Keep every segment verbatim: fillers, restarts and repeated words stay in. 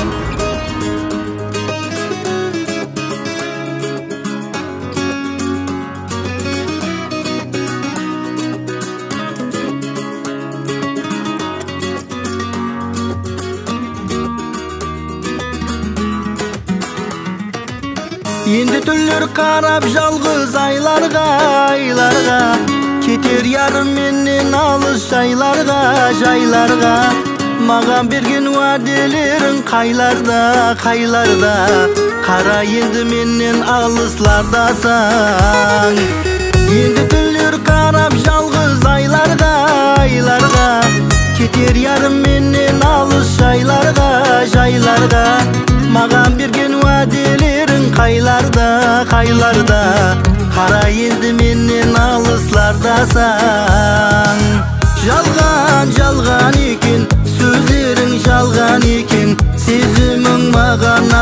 Енді түрлер қарап жалғыз айларға, айларға, кетер ярым менен алыс жайларға, жайларға. Маған берген уәделерің қайларда, қайларда, қара енді менен алыслардасаң. Енді түрлер қарап жалғыз айларға, айларға, кетер ярым менен алыс жайларға, жайларға. Маған берген уәделерің қайларда, қайларда, қара енді менен алыслардасаң. Жалған, жалған екен, сөздерің жалған екен, сезімің маған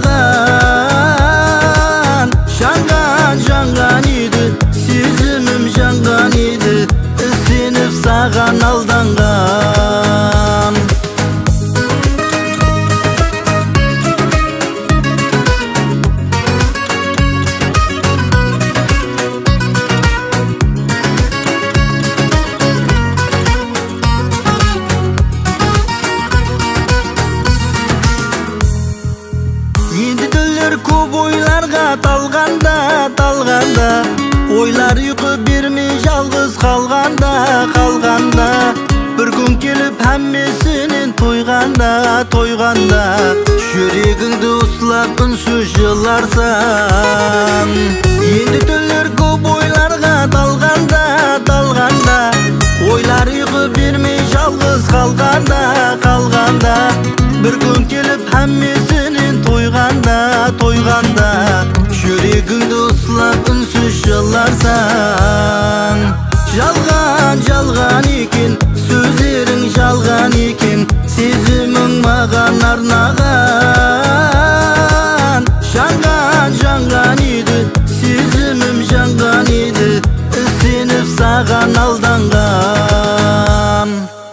арнаған. Жанған, жанған еді, сезімім жанған еді, ізденіп саған алданған. Көп ойларға талғанда, талғанда, ойлар ұйқы бермей жалғыз қалғанда, қалғанда. Бір күн келіп әммесінен тойғанда, тойғанда, жүрегіңді ұслап үнсіз жыларсың. Енді түрлер көп ойларға талғанда, талғанда, ойлар ұйқы бермей жалғыз қалғанда, қалғанда. Бір күн келіп әммесінен тойғанда, тойғанда, жүрегіңді ұслап үнсіз жыларсың. Жалған, жалған екен, сөздерің жалған екен, сезімің маған арнаған. Жанған, жанған еді, сезімім жанған еді, ізденіп саған алданған.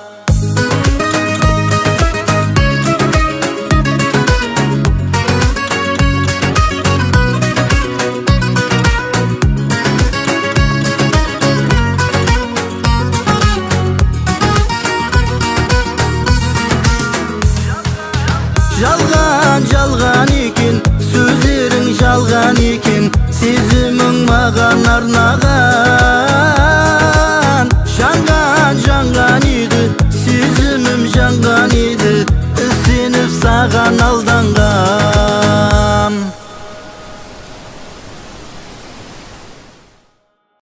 Жалған, жалған екен, сөздерің жалған екен, сезімің маған арнаған. Жанған, жанған еді, сезімім жанған еді, ізденіп саған алданған.